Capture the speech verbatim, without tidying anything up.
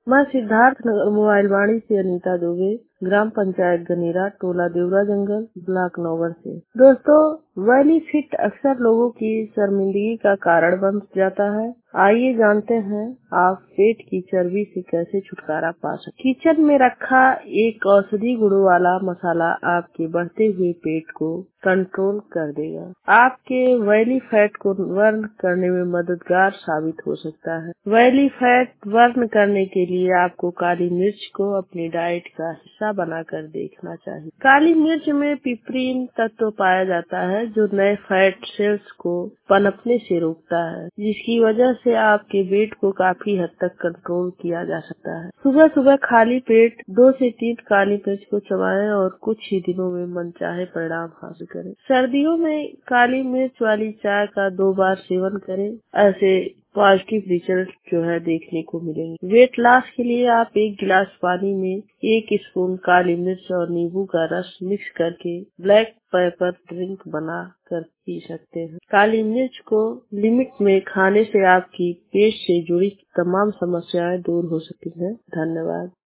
मैं सिद्धार्थ नगर मोबाइल वाणी से अनीता दुबे, ग्राम पंचायत गनेरा, टोला देवरा जंगल, ब्लॉक नौगढ़ से। दोस्तों, वैली फिट अक्सर लोगों की शर्मिंदगी का कारण बन जाता है। आइए जानते हैं आप पेट की चर्बी से कैसे छुटकारा पा सकते। किचन में रखा एक औषधि गुणों वाला मसाला आपके बढ़ते हुए पेट को कंट्रोल कर देगा। आपके वैली फैट को बर्न करने में मददगार साबित हो सकता है। वैली फैट बर्न करने के लिए आपको काली मिर्च को अपनी डाइट का हिस्सा बनाकर देखना चाहिए। काली मिर्च में पिपरीन तत्व पाया जाता है जो नए फैट सेल्स को पनपने से रोकता है, जिसकी वजह से आपके वेट को काफी हद तक कंट्रोल किया जा सकता है। सुबह सुबह खाली पेट दो से तीन काली मिर्च को चबाएं और कुछ ही दिनों में मनचाहे परिणाम हासिल करें। सर्दियों में काली मिर्च वाली चाय का दो बार सेवन करें, ऐसे पॉजिटिव रिजल्ट जो है देखने को मिलेंगे। वेट लॉस के लिए आप एक गिलास पानी में एक स्पून काली मिर्च और नींबू का रस मिक्स करके ब्लैक पेपर ड्रिंक बना कर पी सकते हैं। काली मिर्च को लिमिट में खाने से आपकी पेट से जुड़ी तमाम समस्याएं दूर हो सकती हैं। धन्यवाद।